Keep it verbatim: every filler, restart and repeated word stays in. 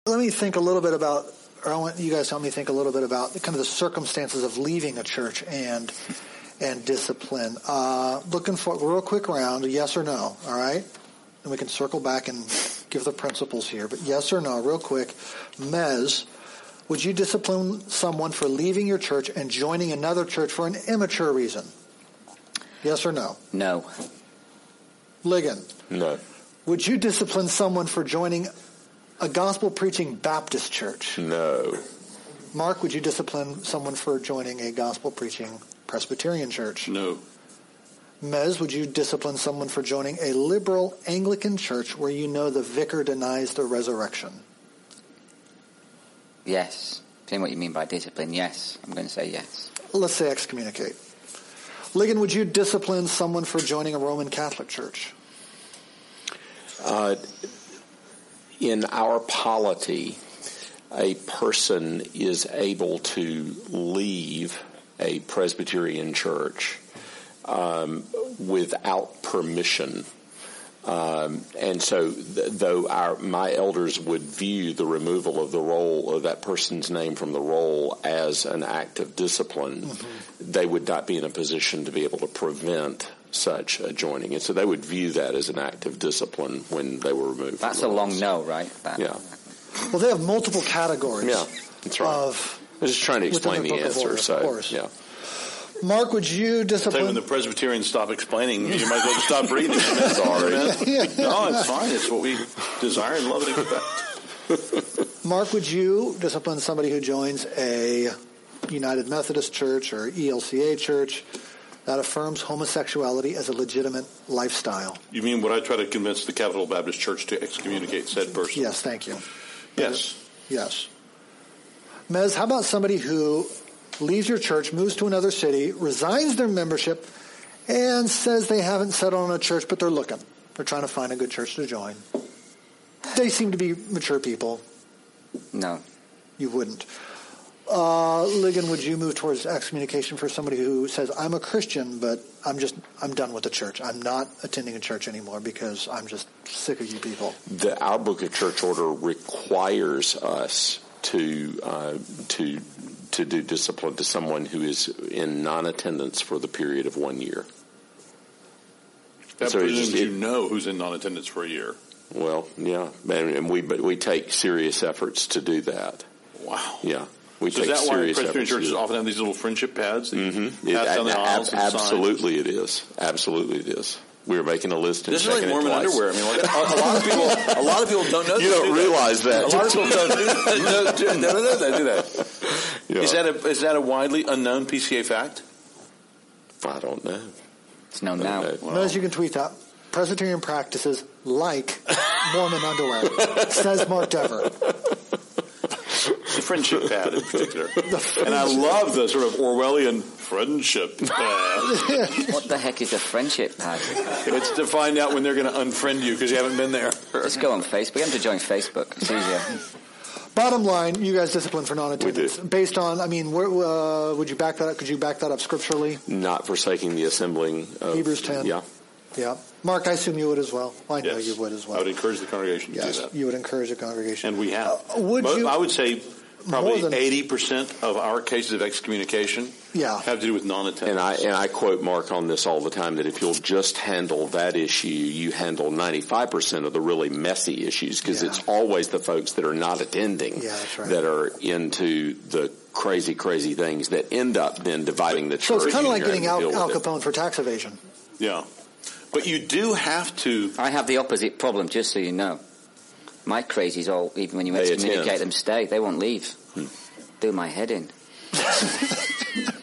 Let me think a little bit about, or I want you guys to help me think a little bit about kind of the circumstances of leaving a church and and discipline. Uh, looking for a real quick round, yes or no, all right? And we can circle back and give the principles here. But yes or no, real quick. Mez, would you discipline someone for leaving your church and joining another church for an immature reason? Yes or no? No. Ligon? No. Would you discipline someone for joining a gospel-preaching Baptist church? No. Mark, would you discipline someone for joining a gospel-preaching Presbyterian church? No. Mez, would you discipline someone for joining a liberal Anglican church where you know the vicar denies the resurrection? Yes. Depending what you mean by discipline, yes. I'm going to say yes. Let's say excommunicate. Ligon, would you discipline someone for joining a Roman Catholic church? Uh, in our polity, a person is able to leave a Presbyterian church um, without permission. Um, and so th- though our, my elders would view the removal of the roll of that person's name from the roll as an act of discipline, mm-hmm. they would not be in a position to be able to prevent such a joining. And so they would view that as an act of discipline when they were removed. That's a long no, right? That, yeah. Well, they have multiple categories. Yeah, that's right. Of, I was just trying to explain the answer. Order, so, yeah. Mark, would you discipline? When the Presbyterians stop explaining, you might as well stop reading. Sorry. yeah. No, it's fine. It's what we desire and love and expect. Mark, would you discipline somebody who joins a United Methodist Church or E L C A church that affirms homosexuality as a legitimate lifestyle? You mean would I try to convince the Capital Baptist Church to excommunicate said person? Yes, thank you. Yes. Yes. Mez, how about somebody who leaves your church, moves to another city, resigns their membership, and says they haven't settled on a church, but they're looking. They're trying to find a good church to join. They seem to be mature people. No. You wouldn't. Uh, Ligon, would you move towards excommunication for somebody who says, I'm a Christian, but I'm just, I'm done with the church. I'm not attending a church anymore because I'm just sick of you people. The, our Book of Church Order requires us to, uh, to, to do discipline to someone who is in non-attendance for the period of one year. That so presumes just, it, you know who's in non-attendance for a year. Well, yeah, and, and we but we take serious efforts to do that. Wow. Yeah, we so take is that serious why Presbyterian efforts. churches often have these little friendship pads? That mm-hmm. you pass it, down the aisles ab- and absolutely, signs? it is. Absolutely, it is. We were making a list and this is like checking Mormon it twice. underwear. I mean, like, a, a lot of people, a lot of people don't know. You don't do realize that. that. A lot of people don't do that. No, no, no, no, they do that. Yeah. Is that a is that a widely unknown P C A fact? I don't know. It's known now. Well, well, as you can tweet that, Presbyterian practices like Mormon underwear, says Mark Dever. The friendship pad in particular. And I love the sort of Orwellian friendship pad. What the heck is a friendship pad? It's to find out when they're going to unfriend you because you haven't been there. Just go on Facebook. You have to join Facebook. It's easier. Bottom line, you guys discipline for non-attendance. We do. Based on, I mean, where, uh, would you back that up? Could you back that up scripturally? Not forsaking the assembling of... Hebrews ten. Yeah. Yeah. Mark, I assume you would as well. I know Yes. you would as well. I would encourage the congregation to yes, do that. you would encourage the congregation. And we have. Uh, would Mo- you, I would say probably than, eighty percent of our cases of excommunication yeah. have to do with non-attendance. And I, and I quote Mark on this all the time, that if you'll just handle that issue, you handle ninety-five percent of the really messy issues, because yeah. it's always the folks that are not attending yeah, that's right. that are into the crazy, crazy things that end up then dividing the church. So it's kind of like getting Al, Al Al Capone for tax evasion. Yeah. But you do have to... I have the opposite problem, just so you know. My crazies all, even when you They excommunicate attend. them, stay. They won't leave. Hmm. Do my head in.